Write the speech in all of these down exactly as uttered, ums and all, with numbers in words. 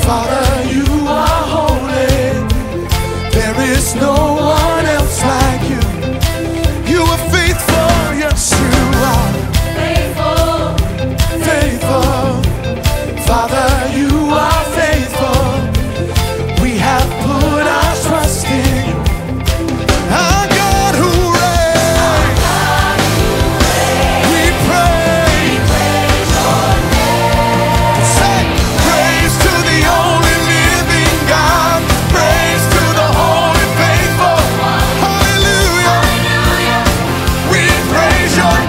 Father, you are holy. There is no one else like you. You are faithful, yes you are. Faithful, faithful. Father, you are faithful. We have put our trust in you. Our God who reigns, we praise. Say praise to the only living God. Praise to the holy faithful. Hallelujah. We praise your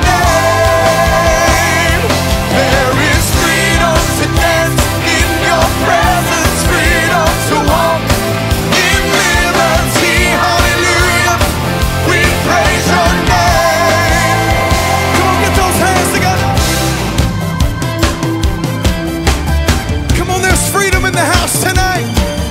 name. There is freedom to dance in your presence, freedom to walk in liberty. Hallelujah. We praise your name. Come on, get those hands together. Come on, there's freedom in the house tonight.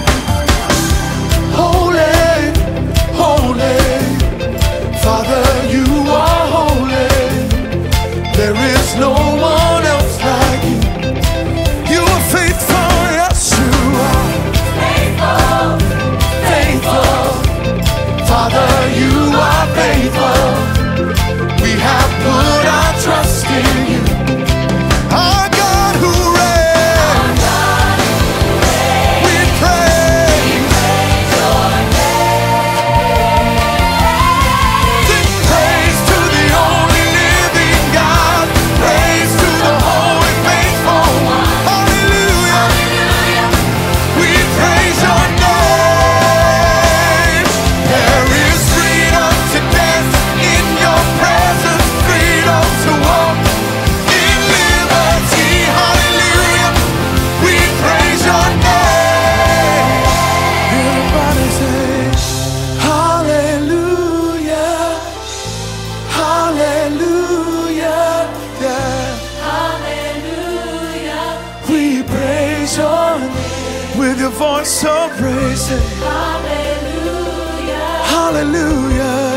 Holy, holy, Father, you are holy. There is no one else like you. You are faithful, yes you are. Faithful, faithful. Father, you are faithful. We have put our trust in you. Our God who reigns, we praise. Sing praise to the only living God. Praise to the holy faithful. Hallelujah. We praise your name. There is freedom to dance in your presence, freedom to walk in liberty. Hallelujah. We praise your name. Everybody say hallelujah. Hallelujah. Yeah. Hallelujah. We praise your name with your voice of praise. Say Hallelujah. hallelujah.